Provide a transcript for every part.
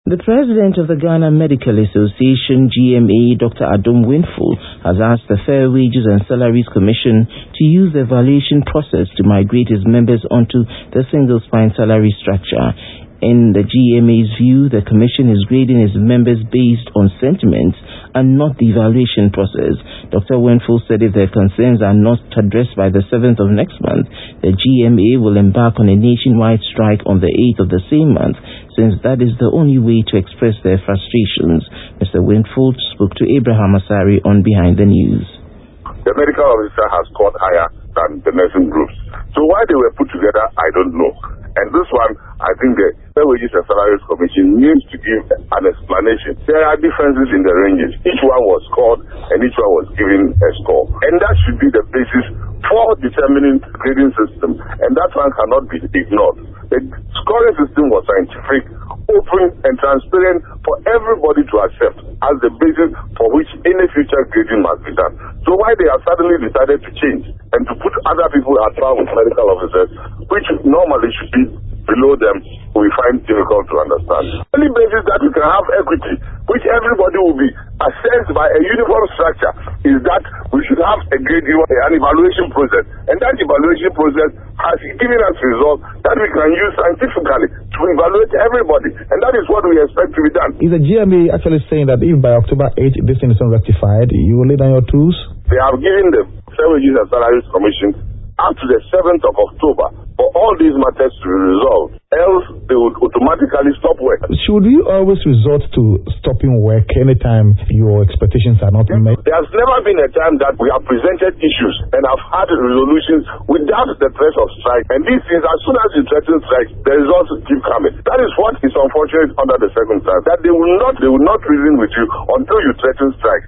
The president of the Ghana Medical Association, GMA, Dr. Adom Winful, has asked the Fair Wages and Salaries Commission to use the evaluation process to migrate its members onto the single spine salary structure. In the GMA's view, the commission is grading its members based on sentiments and not the evaluation process. Dr. Winful said if their concerns are not addressed by the 7th of next month, the GMA will embark on a nationwide strike on the 8th of the same month, since that is the only way to express their frustrations. Mr. Winful spoke to Abraham Asari on Behind the News. The medical officer has scored higher than the nursing groups. So why they were put together, I don't know. And this one, I think the Fair Wages and Salaries Commission needs to give an explanation. There are differences in the ranges. Each one was scored and each one was given a score. And that should be the basis for determining the grading system. And that one cannot be ignored. The scoring system was scientific, open and transparent for everybody to accept as the basis for which any future grading must be done. So why they have suddenly decided to change and to put other people at par with medical officers, which normally should be below them, we find difficult to understand. The only basis that we can have equity, which everybody will be assessed by a uniform structure, is that we should have a grading, an evaluation process. And that evaluation process has given us results that we can use scientifically to evaluate everybody. And that is what we expect to be done. Is the GMA actually saying that if by October 8th this thing is not rectified, you will lay down your tools? They have given the Fair Wages and Salaries Commission up to the 7th of October for all these matters to be resolved. Else, they would automatically stop work. Should you always resort to stopping work anytime your expectations are not met? There has never been a time that we have presented issues and have had resolutions without the threat of strike. And these things, as soon as you threaten strike, the results keep coming. That is what is unfortunate under the circumstances, that they will not reason with you until you threaten strike.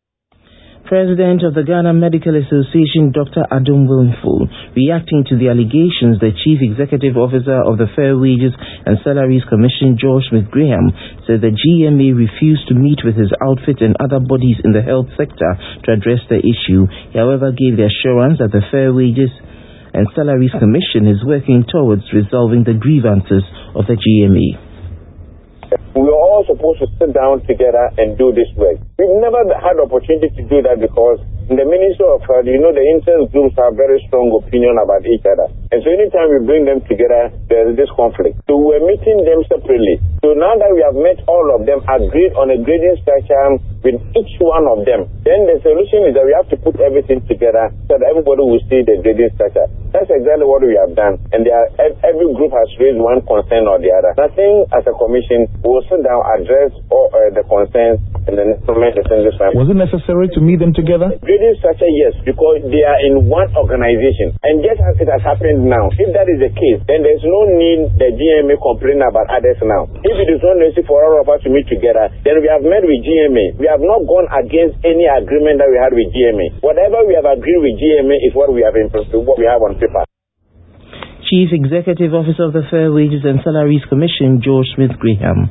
President of the Ghana Medical Association, Dr. Adom Winful, reacting to the allegations the Chief Executive Officer of the Fair Wages and Salaries Commission, George Smith Graham, said the GMA refused to meet with his outfit and other bodies in the health sector to address the issue. He, however, gave the assurance that the Fair Wages and Salaries Commission is working towards resolving the grievances of the GMA. We were all supposed to sit down together and do this work. We've never had the opportunity to do that because in the Ministry of Health, the interest groups have very strong opinion about each other. And so anytime we bring them together, there is this conflict. So we're meeting them separately. So now that we have met all of them, agreed on a grading structure with each one of them, then the solution is that we have to put everything together so that everybody will see the grading structure. That's exactly what we have done. And every group has raised one concern or the other. Nothing as a commission will sit down, address all the concerns, and then implement the single spine. Was it necessary to meet them together? Grading structure, yes, because they are in one organization. And just as it has happened now, if that is the case, then there's no need the GMA complain about others now. If it is not necessary for all of us to meet together, then we have met with GMA. We have not gone against any agreement that we had with GMA. Whatever we have agreed with GMA is what we have what we have on paper. Chief Executive Officer of the Fair Wages and Salaries Commission, George Smith Graham.